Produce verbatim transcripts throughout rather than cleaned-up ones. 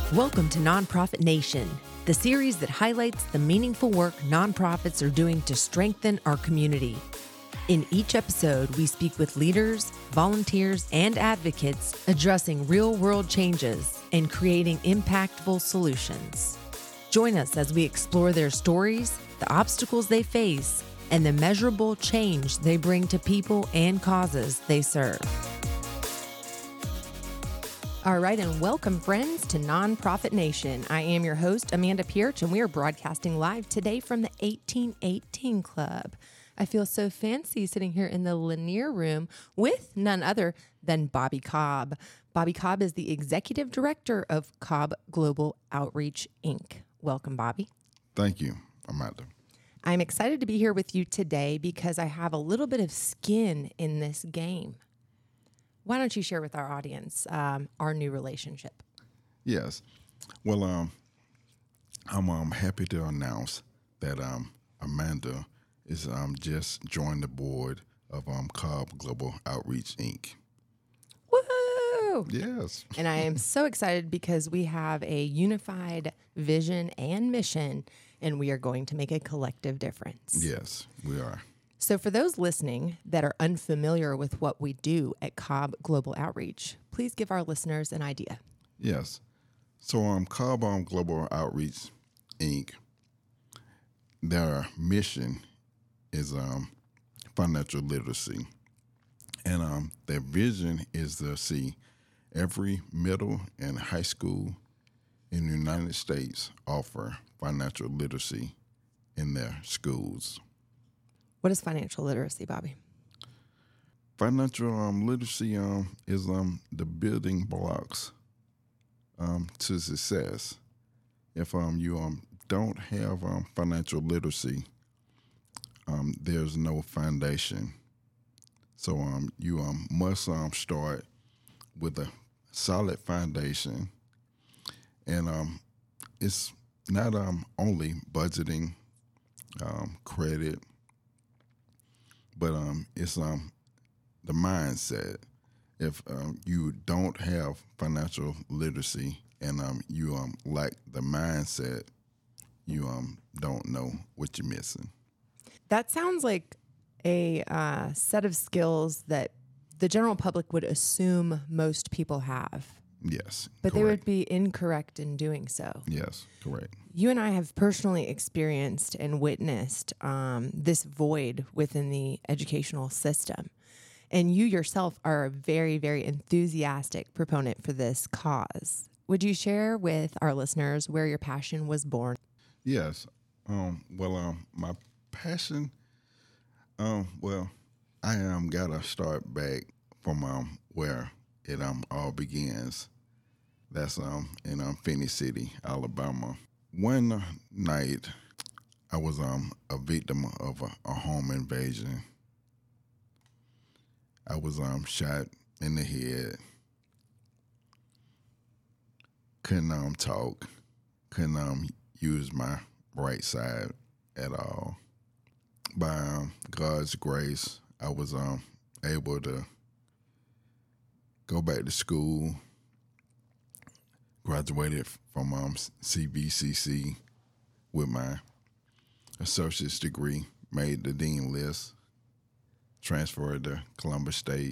Welcome to Nonprofit Nation, the series that highlights the meaningful work nonprofits are doing to strengthen our community. In each episode, we speak with leaders, volunteers, and advocates addressing real-world changes and creating impactful solutions. Join us as we explore their stories, the obstacles they face, and the measurable change they bring to people and causes they serve. All right, and welcome, friends, to Nonprofit Nation. I am your host, Amanda Pierce, and we are broadcasting live today from the eighteen eighteen Club. I feel so fancy sitting here in the Lanier Room with none other than Bobby Cobb. Bobby Cobb is the Executive Director of Cobb Global Outreach, Incorporated. Welcome, Bobby. Thank you, Amanda. I'm excited to be here with you today because I have a little bit of skin in this game. Why don't you share with our audience um, our new relationship? Yes. Well, um, I'm um, happy to announce that um, Amanda is um, just joined the board of um, Cobb Global Outreach, Incorporated. Woo! Yes. And I am so excited because we have a unified vision and mission, and we are going to make a collective difference. Yes, we are. So for those listening that are unfamiliar with what we do at Cobb Global Outreach, please give our listeners an idea. Yes. So um, Cobb um, Global Outreach, Incorporated, their mission is um, financial literacy. And um, their vision is to see every middle and high school in the United States offer financial literacy in their schools. What is financial literacy, Bobby? Financial um, literacy um, is um, the building blocks um, to success. If um, you um, don't have um, financial literacy, um, there's no foundation. So um, you um, must um, start with a solid foundation. And um, it's not um, only budgeting, um, credit, but um, it's um, the mindset. If um, you don't have financial literacy and um, you um, lack the mindset, you um, don't know what you're missing. That sounds like a uh, set of skills that the general public would assume most people have. Yes, But correct. they would be incorrect in doing so. Yes, correct. You and I have personally experienced and witnessed um, this void within the educational system. And you yourself are a very, very enthusiastic proponent for this cause. Would you share with our listeners where your passion was born? Yes. Um, well, um, my passion, um, well, I um, got to start back from um, where it um, all begins. That's um, in um, Phenix City, Alabama. One night, I was um, a victim of a, a home invasion. I was um, shot in the head. Couldn't um, talk. Couldn't um, use my right side at all. By um, God's grace, I was um, able to go back to school. Graduated from um, C B C C with my associate's degree, made the dean list, transferred to Columbus State,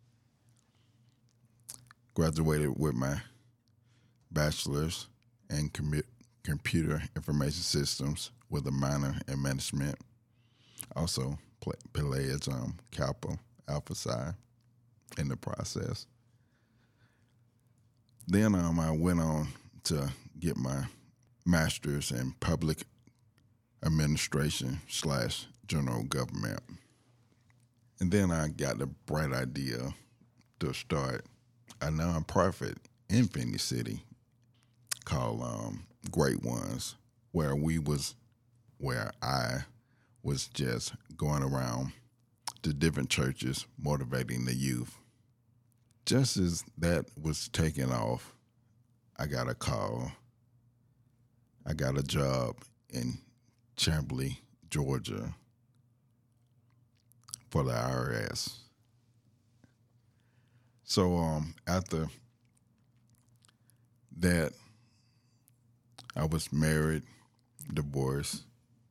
graduated with my bachelor's in com- computer information systems with a minor in management. Also pledged um, Kappa Alpha Psi in the process. Then um, I went on to get my master's in public administration slash general government. And then I got the bright idea to start a nonprofit in Phenix City called um, Great Ones, where we was, where I was just going around to different churches motivating the youth. Just as that was taking off, I got a call. I got a job in Chamblee, Georgia for the I R S. So um, after that I was married, divorced.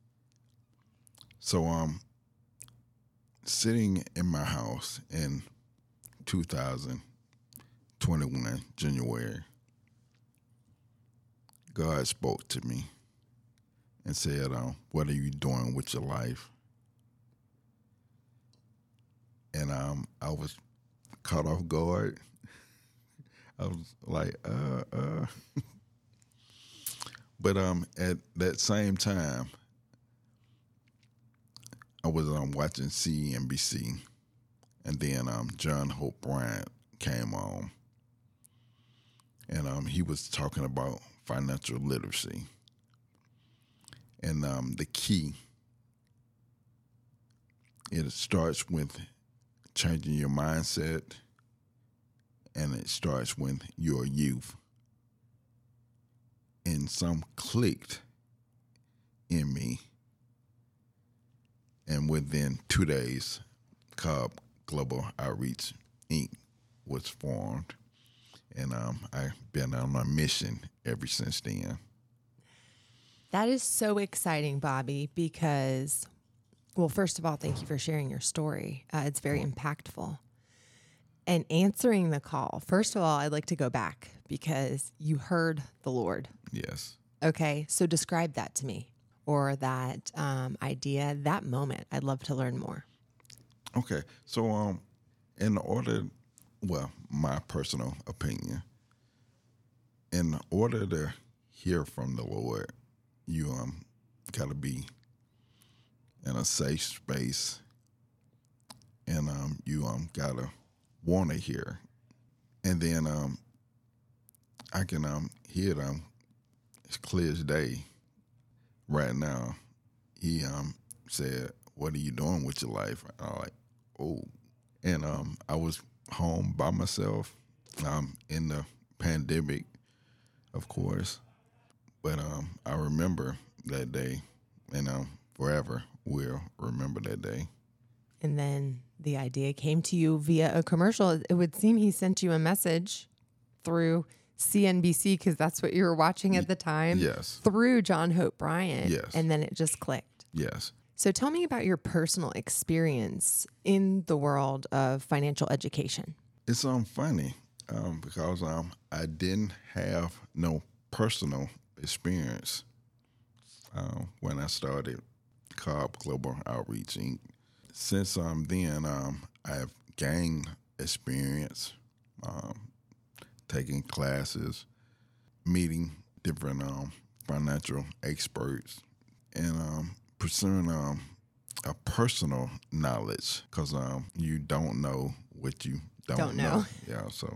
So um, sitting in my house in two thousand twenty-one, January, God spoke to me and said, um, what are you doing with your life? And um, I was caught off guard. I was like, uh, uh. But um, at that same time, I was um, watching C N B C, and then um, John Hope Bryant came on, and um, he was talking about financial literacy. And um, the key, it starts with changing your mindset, and it starts with your youth. And some clicked in me. And within two days, Cobb Global Outreach, Incorporated was formed. And um, I've been on a mission ever since then. That is so exciting, Bobby, because, well, first of all, thank you for sharing your story. Uh, it's very impactful. And answering the call, first of all, I'd like to go back because you heard the Lord. Yes. Okay, so describe that to me, or that um, idea, that moment. I'd love to learn more. Okay, so um, in order, well, my personal opinion, in order to hear from the Lord, you um got to be in a safe space, and um you um gotta want to hear, and then um I can um hear them as clear as day. Right now, he um said, "What are you doing with your life?" And I'm like, "Oh," and um I was home by myself, um in the pandemic, of course. But um, I remember that day, and um, forever will remember that day. And then the idea came to you via a commercial. It would seem he sent you a message through C N B C, because that's what you were watching at the time. Yes. Through John Hope Bryant. Yes. And then it just clicked. Yes. So tell me about your personal experience in the world of financial education. It's um funny um, because um I didn't have no personal experience uh, when I started Cobb Global Outreach, Incorporated. Since um, then, um, I've gained experience, um, taking classes, meeting different um, financial experts, and um, pursuing um, a personal knowledge, because um, you don't know what you don't, Don't know. know. Yeah, so...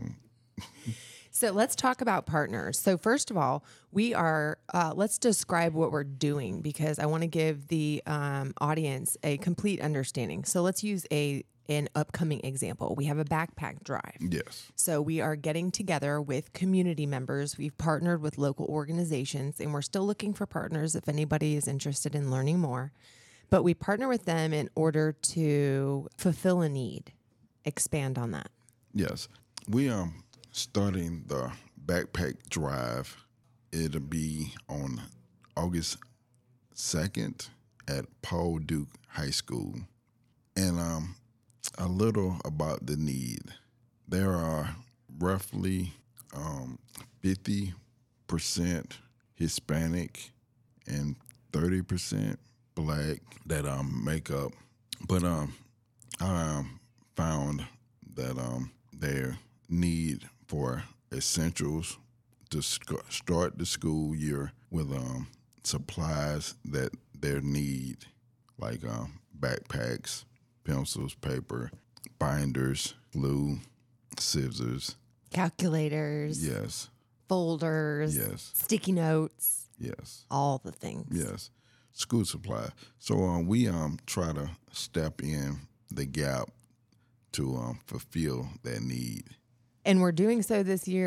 So let's talk about partners. So first of all, we are, uh, let's describe what we're doing, because I want to give the um, audience a complete understanding. So let's use a an upcoming example. We have a backpack drive. Yes. So we are getting together with community members. We've partnered with local organizations, and we're still looking for partners if anybody is interested in learning more. But we partner with them in order to fulfill a need. Expand on that. Yes. We um starting the backpack drive. It'll be on August second at Paul Duke High School. And um, a little about the need. There are roughly um, fifty percent Hispanic and thirty percent Black that um, make up. But um, I um, found that um, their need for essentials to sc- start the school year with um, supplies that they need, like um, backpacks, pencils, paper, binders, glue, scissors. Calculators. Yes. Folders. Yes. Sticky notes. Yes. All the things. Yes. School supply. So um, we um try to step in the gap to um, fulfill that need. And we're doing so this year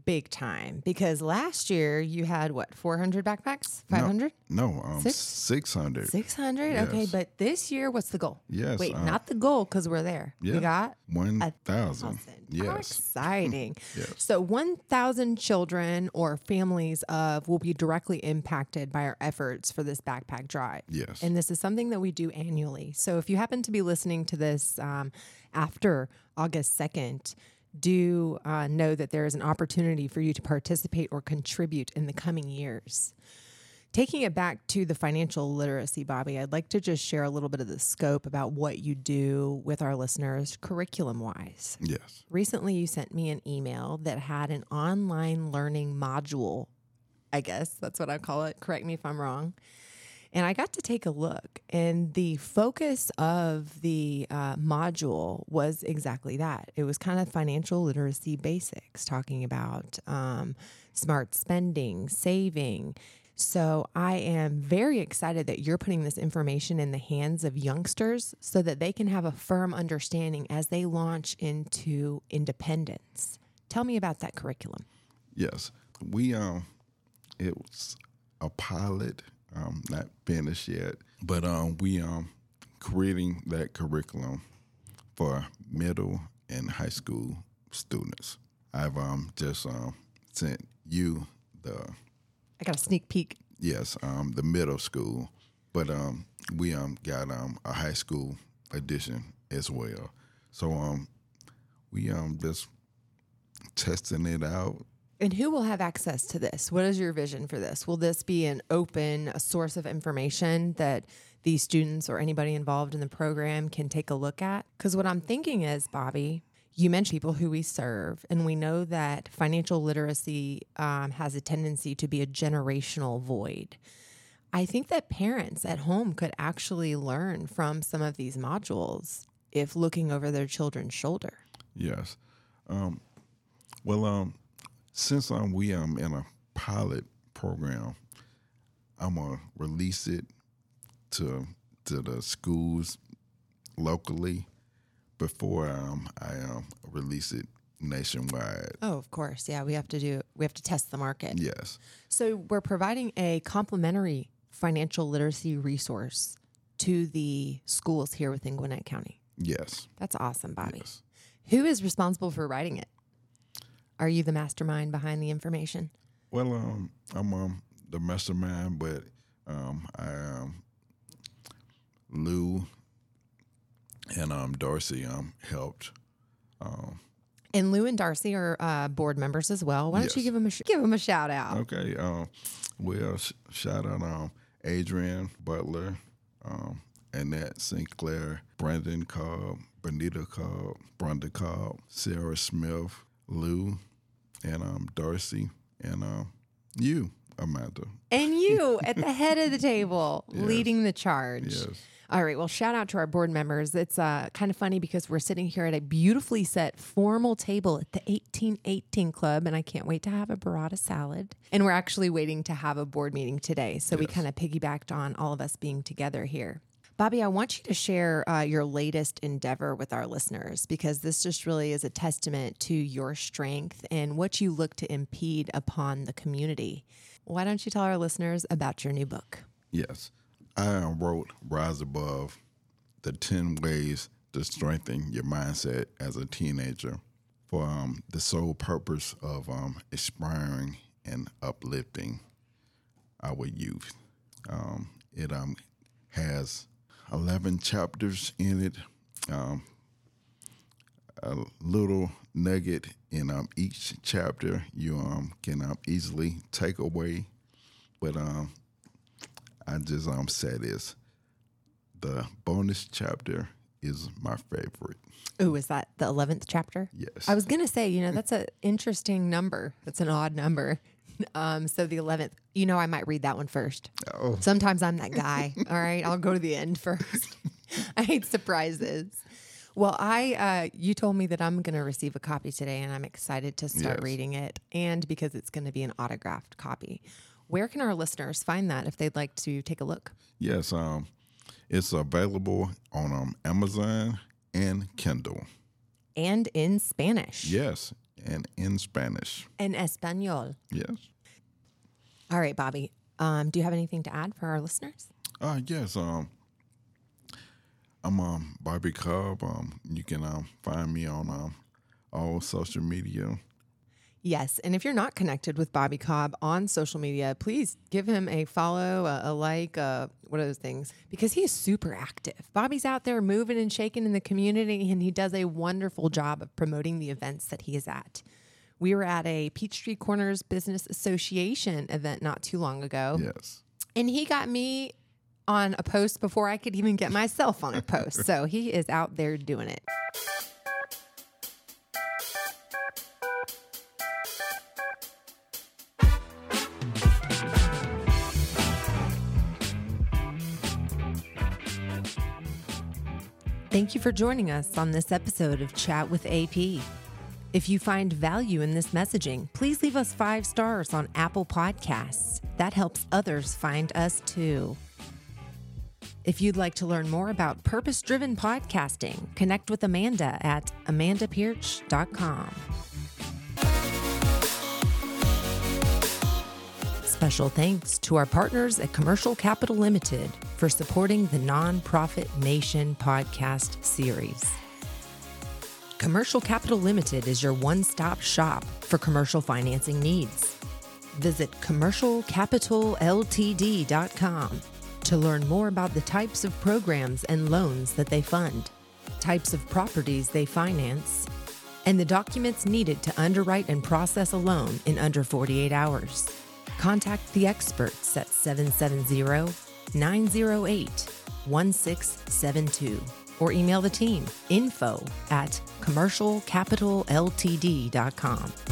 big time because last year you had what, four hundred backpacks, five hundred? No, no um, Six? six hundred. six hundred? Yes. Okay, but this year, what's the goal? Yes. Wait, um, not the goal because we're there. Yeah. We got one thousand. How Yes. exciting. Yes. So one thousand children or families of will be directly impacted by our efforts for this backpack drive. Yes. And this is something that we do annually. So if you happen to be listening to this um, after August second, do uh, know that there is an opportunity for you to participate or contribute in the coming years. Taking it back to the financial literacy, Bobby, I'd like to just share a little bit of the scope about what you do with our listeners curriculum-wise. Yes. Recently, you sent me an email that had an online learning module, I guess that's what I call it. Correct me if I'm wrong. And I got to take a look, and the focus of the uh, module was exactly that. It was kind of financial literacy basics, talking about um, smart spending, saving. So I am very excited that you're putting this information in the hands of youngsters so that they can have a firm understanding as they launch into independence. Tell me about that curriculum. Yes. We, um, it was a pilot. Um, not finished yet, but um, we um creating that curriculum for middle and high school students. I've um just um sent you the I got a sneak peek. yes um the middle school, but um we um got um a high school edition as well. So um we um just testing it out. And who will have access to this? What is your vision for this? Will this be an open a source of information that these students or anybody involved in the program can take a look at? Because what I'm thinking is, Bobby, you mentioned people who we serve, and we know that financial literacy um, has a tendency to be a generational void. I think that parents at home could actually learn from some of these modules if looking over their children's shoulder. Yes. Um, well, um, Since um, we um in a pilot program, I'm gonna release it to to the schools locally before um I um release it nationwide. Oh, of course, yeah. We have to do. We have to test the market. Yes. So we're providing a complimentary financial literacy resource to the schools here within Gwinnett County. Yes. That's awesome, Bobby. Yes. Who is responsible for writing it? Are you the mastermind behind the information? Well, um, I'm um, the mastermind, but um, I um, Lou and um, Darcy um helped. Um, And Lou and Darcy are uh, board members as well. Why don't Yes. you give them a sh- give them a shout out? Okay. Um, well, sh- shout out um, Adrian Butler, um, Annette Sinclair, Brandon Cobb, Bonita Cobb, Brenda Cobb, Sarah Smith, Lou, and um, Darcy, and um, you, Amanda. And you at the head of the table, Yes. leading the charge. Yes. All right. Well, shout out to our board members. It's uh, kind of funny because we're sitting here at a beautifully set formal table at the eighteen eighteen Club, and I can't wait to have a burrata salad. And we're actually waiting to have a board meeting today. So we Yes. kind of piggybacked on all of us being together here. Bobby, I want you to share uh, your latest endeavor with our listeners because this just really is a testament to your strength and what you look to impede upon the community. Why don't you tell our listeners about your new book? Yes. I um, wrote Rise Above, the ten ways to strengthen your mindset as a teenager for um, the sole purpose of um, inspiring and uplifting our youth. Um, it um, has eleven chapters in it, um, a little nugget in um, each chapter you um, can um, easily take away, but um, I just um said this. The bonus chapter is my favorite. Oh, is that the eleventh chapter? Yes. I was going to say, you know, that's an interesting number. That's an odd number. Um, so the eleventh, you know, I might read that one first. Oh. Sometimes I'm that guy. All right. I'll go to the end first. I hate surprises. Well, I, uh, you told me that I'm going to receive a copy today and I'm excited to start Yes. reading it and because it's going to be an autographed copy. Where can our listeners find that if they'd like to take a look? Yes, um, it's available on um, Amazon and Kindle. And in Spanish. Yes, and in Spanish. En español. Yes. All right, Bobby. Um, do you have anything to add for our listeners? Uh, yes. Um, I'm um, Bobby Cobb. Um, you can um, find me on um, all social media. Yes, and if you're not connected with Bobby Cobb on social media, please give him a follow, a, a like, a, what are those things? Because he is super active. Bobby's out there moving and shaking in the community, and he does a wonderful job of promoting the events that he is at. We were at a Peachtree Corners Business Association event not too long ago. Yes. And he got me on a post before I could even get myself on a post. So he is out there doing it. Thank you for joining us on this episode of Chat with A P. If you find value in this messaging, please leave us five stars on Apple Podcasts. That helps others find us too. If you'd like to learn more about purpose-driven podcasting, connect with Amanda at amanda pierce dot com. Special thanks to our partners at Commercial Capital Limited for supporting the Nonprofit Nation podcast series. Commercial Capital Limited is your one-stop shop for commercial financing needs. Visit commercial capital l t d dot com to learn more about the types of programs and loans that they fund, types of properties they finance, and the documents needed to underwrite and process a loan in under forty-eight hours. Contact the experts at seven seven zero, nine zero eight, one six seven two or email the team info at commercial capital l t d dot com.